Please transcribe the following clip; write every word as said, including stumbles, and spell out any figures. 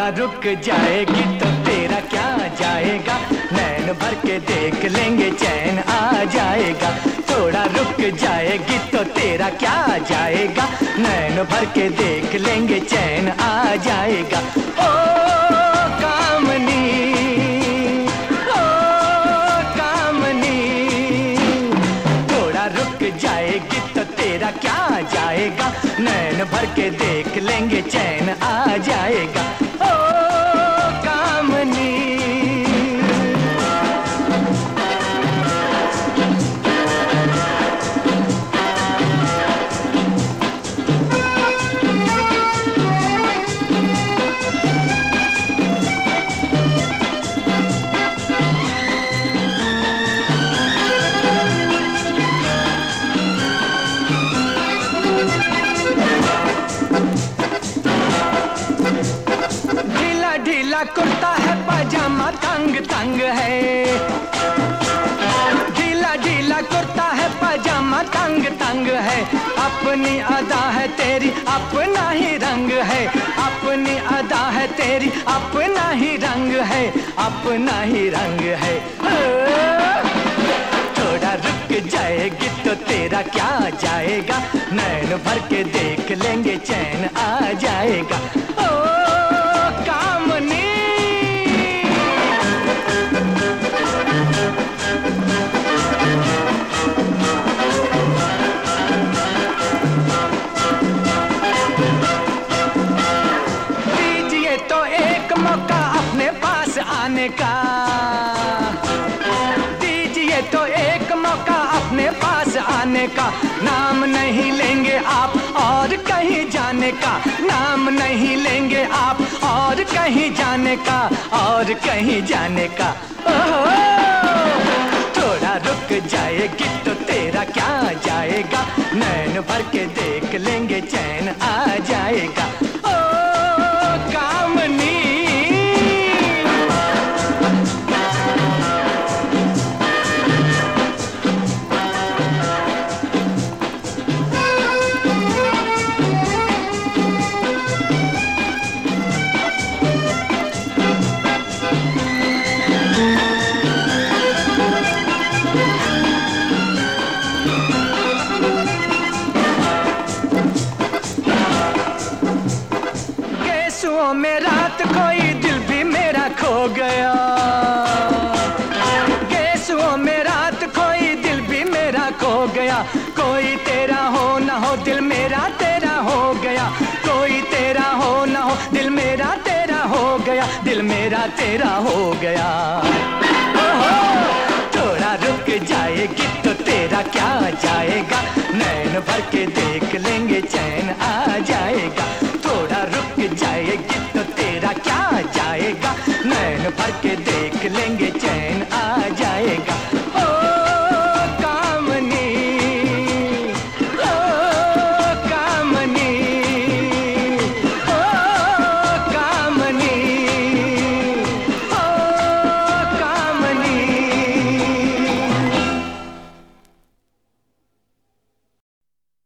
थोड़ा रुक जाएगी तो तेरा क्या जाएगा, नैन भर के देख लेंगे चैन आ जाएगा। थोड़ा रुक जाएगी तो तेरा क्या जाएगा, नैन भर के देख लेंगे चैन आ जाएगा। ओ कामनी, ओ कामनी, थोड़ा रुक जाएगी तो तेरा क्या जाएगा, नैन भर के देख लेंगे चैन आ जाएगा। ओ कामनी। ढीला कुर्ता है पाजामा तंग तंग है, ढीला ढीला कुर्ता है पाजामा तंग तंग है। अपनी अदा है तेरी अपना ही रंग है, अपनी अदा है तेरी अपना ही रंग है, अपना ही रंग है। थोड़ा रुक जाएगी तो तेरा क्या जाएगा, नैन भर के देख लेंगे चैन आ जाएगा। ओ कामनी। दीजिए तो एक मौका अपने पास आने का, दीजिए तो एक मौका अपने पास आने का। नाम नहीं लेंगे आप और कहीं जाने का, नाम नहीं लेंगे आप और कहीं जाने का, और कहीं जाने का। ओहो, थोड़ा रुक जाएगी तो तेरा क्या जाएगा, नैन भर के देख लेंगे चैन आ जाएगा। ओ कामनी। गेसुओं में रात कोई दिल भी मेरा खो गया, गेसुओं में रात कोई दिल भी मेरा खो गया। कोई तेरा हो ना हो दिल मेरा तेरा हो गया, कोई तेरा हो ना हो दिल मेरा तेरा हो गया, दिल मेरा तेरा हो गया। ओहो, थोड़ा रुक जाएगी तो तेरा क्या जाएगा, नैन भर के देख लेंगे चैन आ जाएगा। थोड़ा रुक जाएगी तो